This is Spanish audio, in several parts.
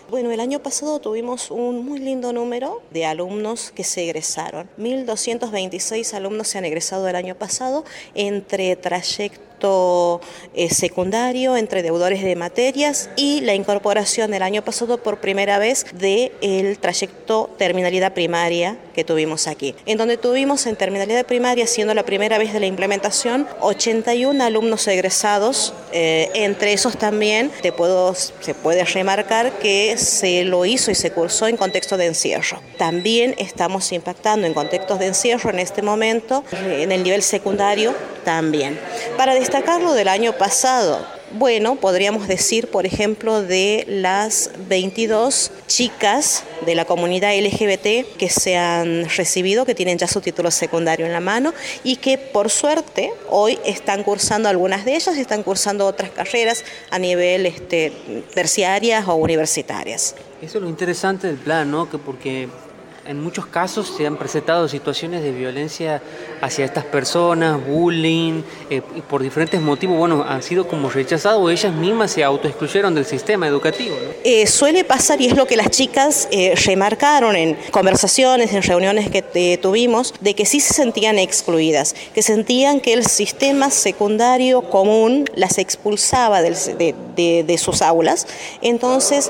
Bueno, el año pasado tuvimos un muy lindo número de alumnos que se egresaron. 1.226 alumnos se han egresado el año pasado entre trayecto secundario, entre deudores de materias y la incorporación el año pasado por primera vez del trayecto terminalidad primaria que tuvimos aquí, en donde tuvimos en terminalidad primaria, siendo la primera vez de la implementación, 81 alumnos egresados. Entre esos también se puede remarcar que se lo hizo y se cursó en contexto de encierro. También estamos impactando en contextos de encierro en este momento, en el nivel secundario también. Para destacar lo del año pasado, bueno, podríamos decir, por ejemplo, de las 22 chicas de la comunidad LGBT que se han recibido, que tienen ya su título secundario en la mano y que, por suerte, hoy están cursando, algunas de ellas están cursando otras carreras a nivel terciarias o universitarias. Eso es lo interesante del plan, ¿no? Porque en muchos casos se han presentado situaciones de violencia hacia estas personas, bullying, y por diferentes motivos, bueno, han sido como rechazados o ellas mismas se autoexcluyeron del sistema educativo, ¿no? Suele pasar, y es lo que las chicas remarcaron en conversaciones, en reuniones que tuvimos, de que sí se sentían excluidas, que sentían que el sistema secundario común las expulsaba de sus aulas. Entonces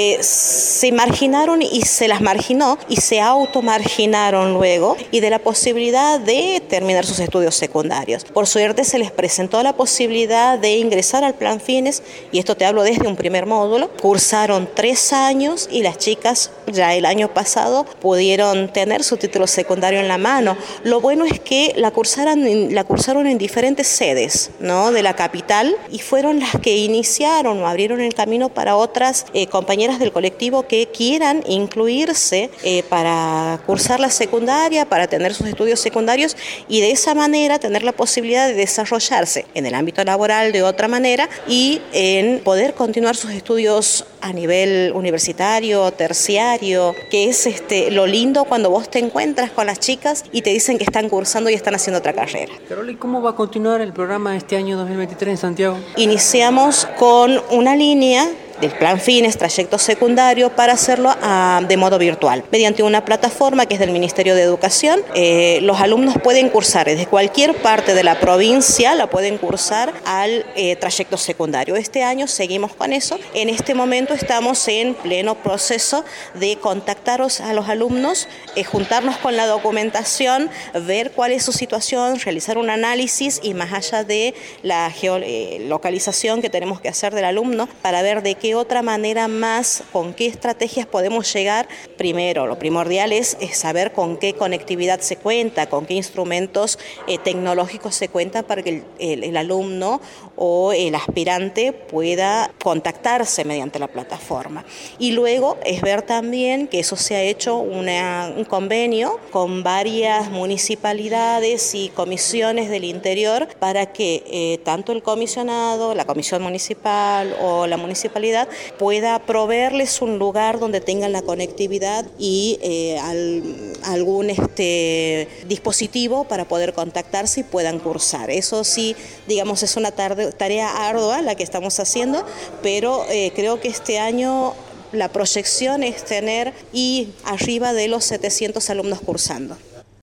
se marginaron y se las marginó y se automarginaron luego y de la posibilidad de terminar sus estudios secundarios. Por suerte se les presentó la posibilidad de ingresar al Plan Fines, y esto te hablo desde un primer módulo. Cursaron 3 años y las chicas ya el año pasado pudieron tener su título secundario en la mano. Lo bueno es que la cursaron en diferentes sedes, ¿no?, de la capital, y fueron las que iniciaron o abrieron el camino para otras compañeras del colectivo que quieran incluirse para cursar la secundaria, para tener sus estudios secundarios y de esa manera tener la posibilidad de desarrollarse en el ámbito laboral de otra manera y en poder continuar sus estudios a nivel universitario, terciario, que es lo lindo cuando vos te encuentras con las chicas y te dicen que están cursando y están haciendo otra carrera. Carol, ¿y cómo va a continuar el programa este año 2023 en Santiago? Iniciamos con una línea del Plan Fines, trayecto secundario, para hacerlo de modo virtual, mediante una plataforma que es del Ministerio de Educación. Los alumnos pueden cursar desde cualquier parte de la provincia, la pueden cursar al trayecto secundario. Este año seguimos con eso. En este momento estamos en pleno proceso de contactar a los alumnos, juntarnos con la documentación, ver cuál es su situación, realizar un análisis y más allá de la geolocalización que tenemos que hacer del alumno para ver de qué otra manera más, con qué estrategias podemos llegar. Primero, lo primordial es saber con qué conectividad se cuenta, con qué instrumentos tecnológicos se cuenta para que el alumno o el aspirante pueda contactarse mediante la plataforma. Y luego es ver también que eso se ha hecho un convenio con varias municipalidades y comisiones del interior para que tanto el comisionado, la comisión municipal o la municipalidad pueda proveerles un lugar donde tengan la conectividad y algún dispositivo para poder contactarse y puedan cursar. Eso sí, digamos, es una tarea ardua la que estamos haciendo, pero creo que este año la proyección es tener arriba de los 700 alumnos cursando.